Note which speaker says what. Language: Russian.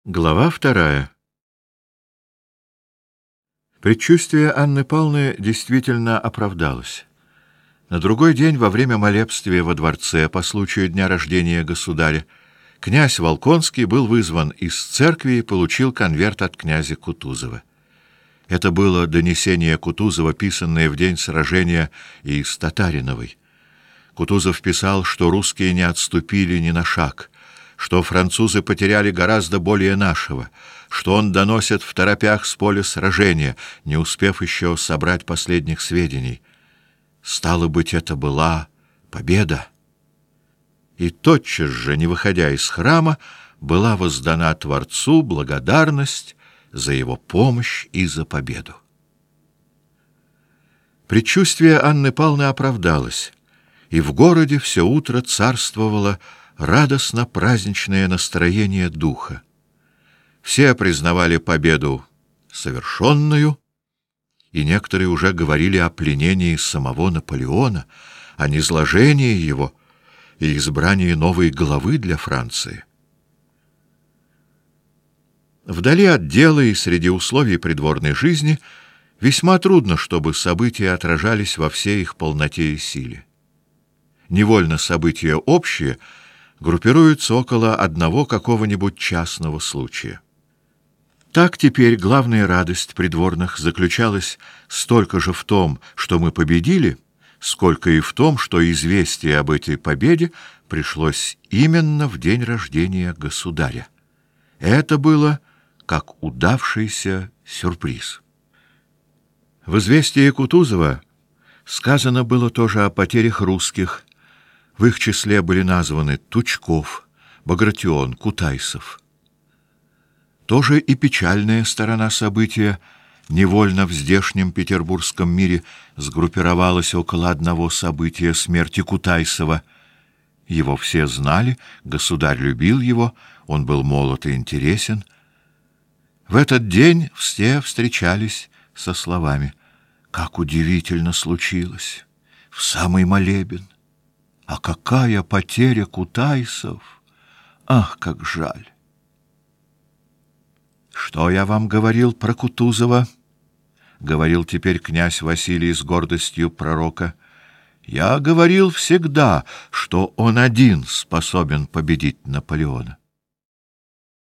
Speaker 1: Глава 2. Предчувствие Анны Павловны действительно оправдалось. На другой день, во время молебствия во дворце по случаю дня рождения государя, князь Волконский был вызван из церкви и получил конверт от князя Кутузова. Это было донесение Кутузова, писанное в день сражения из Татариновой. Кутузов писал, что русские не отступили ни на шаг, что французы потеряли гораздо более нашего, что он доносит второпях с поля сражения, не успев еще собрать последних сведений. Стало быть, это была победа. И тотчас же, не выходя из храма, была воздана Творцу благодарность за его помощь и за победу. Предчувствие Анны Павловны оправдалось, и в городе все утро царствовало радостно-праздничное настроение духа. Все признавали победу совершенную, и некоторые уже говорили о пленении самого Наполеона, о низложении его и избрании новой главы для Франции. Вдали от дела и среди условий придворной жизни весьма трудно, чтобы события отражались во всей их полноте и силе. Невольно события общие группируются около одного какого-нибудь частного случая. Так теперь главная радость придворных заключалась столько же в том, что мы победили, сколько и в том, что известие об этой победе пришлось именно в день рождения государя. Это было как удавшийся сюрприз. В известии Кутузова сказано было тоже о потерях русских. В их числе были названы Тучков, Багратион, Кутайсов. Тоже и печальная сторона события невольно в здешнем петербургском мире сгруппировалась около одного события — смерти Кутайсова. Его все знали, государь любил его, он был молод и интересен. В этот день все встречались со словами: «Как удивительно случилось! В самый молебен! А какая потеря Кутайсов! Ах, как жаль!» «Что я вам говорил про Кутузова?» — говорил теперь князь Василий с гордостью пророка. «Я говорил всегда, что он один способен победить Наполеона.